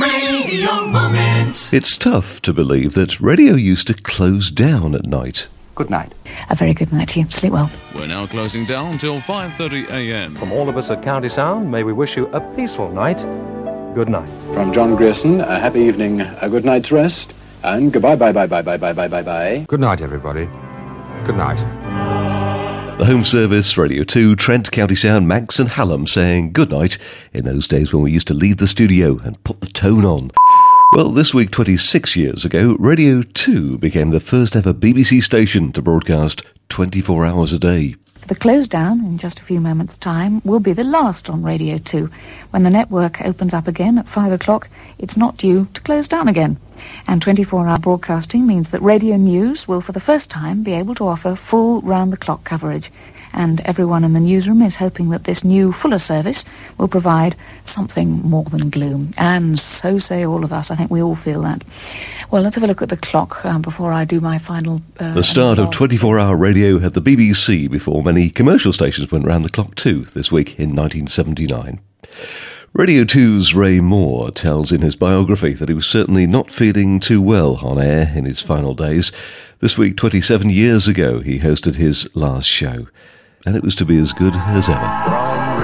Radio Moments. It's tough to believe that radio used to close down at night. Good night. A very good night to you. Sleep well. We're now closing down till 5:30 a.m. From all of us at County Sound, may we wish you a peaceful night. Good night. From John Grierson, a happy evening, a good night's rest, and goodbye, bye. Good night, everybody. Good night. The Home Service, Radio 2, Trent, County Sound, Manx and Hallam saying good night in those days when we used to leave the studio and put the tone on. Well, this week, 26 years ago, Radio 2 became the first ever BBC station to broadcast 24 hours a day. The close down, in just a few moments' time, will be the last on Radio 2. When the network opens up again at 5 o'clock, it's not due to close down again. And 24-hour broadcasting means that Radio News will, for the first time, be able to offer full round-the-clock coverage. And everyone in the newsroom is hoping that this new, fuller service will provide something more than gloom. And so say all of us. I think we all feel that. Well, let's have a look at the clock before I do my final... the start of 24-hour radio at the BBC before many commercial stations went round the clock too, this week in 1979. Radio 2's Ray Moore tells in his biography that he was certainly not feeling too well on air in his final days. This week, 27 years ago, he hosted his last show. And it was to be as good as ever. From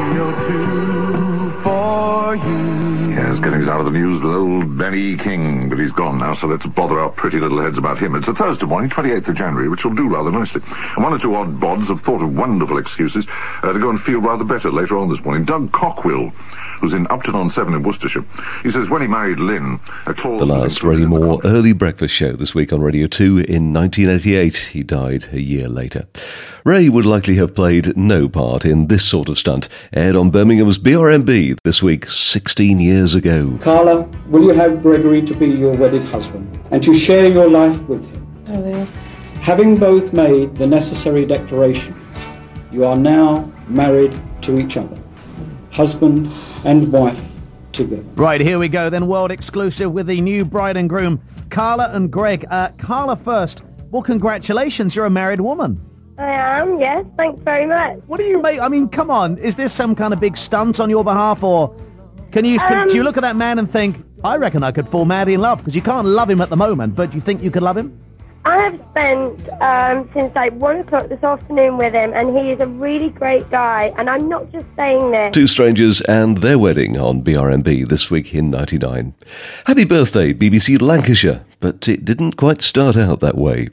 Radio 2 for you. Yes, getting us out of the news with old Benny King, but he's gone now, so let's bother our pretty little heads about him. It's a Thursday morning, 28th of January, which will do rather nicely. And one or two odd bods have thought of wonderful excuses to go and feel rather better later on this morning. Doug Cockwill, who's in Upton-on-Severn in Worcestershire. He says when he married Lynn, a clause... The last Ray Moore early breakfast show this week on Radio 2 in 1988. He died a year later. Ray would likely have played no part in this sort of stunt, aired on Birmingham's BRMB this week 16 years ago. Carla, will you have Gregory to be your wedded husband and to share your life with him? I will. Having both made the necessary declarations, you are now married to each other. Husband and wife together. Right, here we go then, world exclusive with the new bride and groom, Carla and Greg. Carla first. Well, congratulations, you're a married woman. I am, yes, thanks very much. What do you make? I mean, come on, is this some kind of big stunt on your behalf, or do you look at that man and think, I reckon I could fall madly in love? Because you can't love him at the moment, but do you think you could love him? I have spent since like 1 o'clock this afternoon with him, and he is a really great guy, and I'm not just saying this. Two strangers and their wedding on BRMB this week in 99. Happy birthday, BBC Lancashire, but it didn't quite start out that way.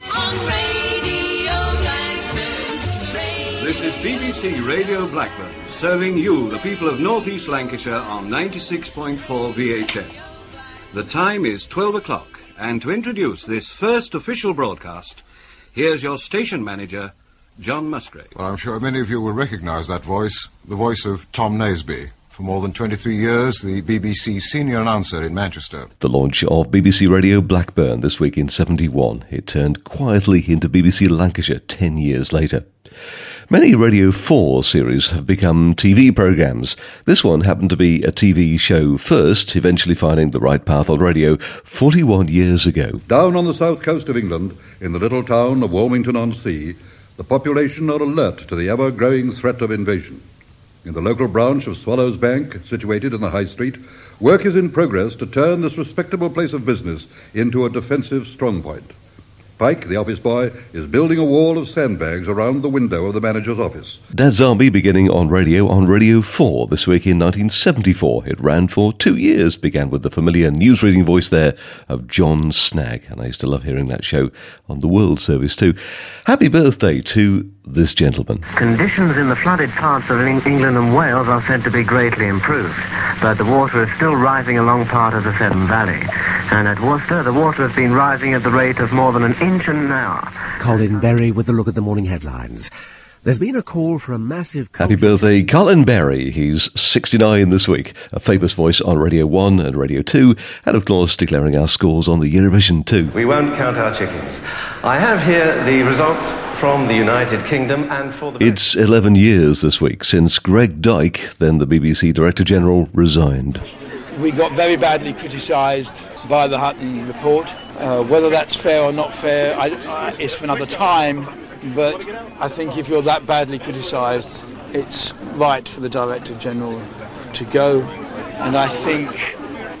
This is BBC Radio Blackburn, serving you, the people of North East Lancashire, on 96.4 VHF. The time is 12 o'clock. And to introduce this first official broadcast, here's your station manager, John Musgrave. Well, I'm sure many of you will recognise that voice, the voice of Tom Naseby. For more than 23 years, the BBC senior announcer in Manchester. The launch of BBC Radio Blackburn this week in 71. It turned quietly into BBC Lancashire 10 years later. Many Radio 4 series have become TV programmes. This one happened to be a TV show first, eventually finding the right path on radio 41 years ago. Down on the south coast of England, in the little town of Walmington-on-Sea, the population are alert to the ever-growing threat of invasion. In the local branch of Swallows Bank, situated in the High Street, work is in progress to turn this respectable place of business into a defensive strongpoint. Pike, the office boy, is building a wall of sandbags around the window of the manager's office. Dad's Army beginning on Radio 4 this week in 1974. It ran for 2 years, began with the familiar newsreading voice there of John Snag, and I used to love hearing that show on the World Service too. Happy birthday to this gentleman. Conditions in the flooded parts of England and Wales are said to be greatly improved, but the water is still rising along part of the Severn Valley. And at Worcester, the water has been rising at the rate of more than an inch an hour. Colin Berry with a look at the morning headlines. There's been a call for a massive... Happy birthday, Colin Berry. He's 69 this week. A famous voice on Radio 1 and Radio 2, and of course declaring our scores on the Eurovision too. We won't count our chickens. I have here the results from the United Kingdom, and for the... It's 11 years this week since Greg Dyke, then the BBC Director-General, resigned. We got very badly criticised by the Hutton report. Whether that's fair or not fair, it's for another time. But I think if you're that badly criticised, it's right for the Director General to go. And I think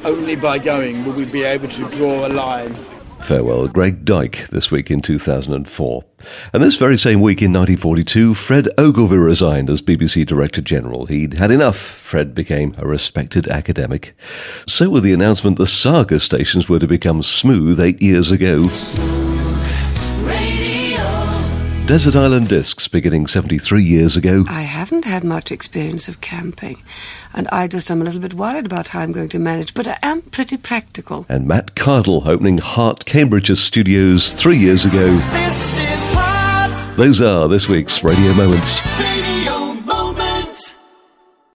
only by going will we be able to draw a line. Farewell, Greg Dyke, this week in 2004. And this very same week in 1942, Fred Ogilvie resigned as BBC Director General. He'd had enough. Fred became a respected academic. So with the announcement the Saga stations were to become Smooth 8 years ago. Desert Island Discs beginning 73 years ago. I haven't had much experience of camping, and I just am a little bit worried about how I'm going to manage, but I am pretty practical. And Matt Cardle opening Hart Cambridge's studios 3 years ago. Those are this week's Radio Moments.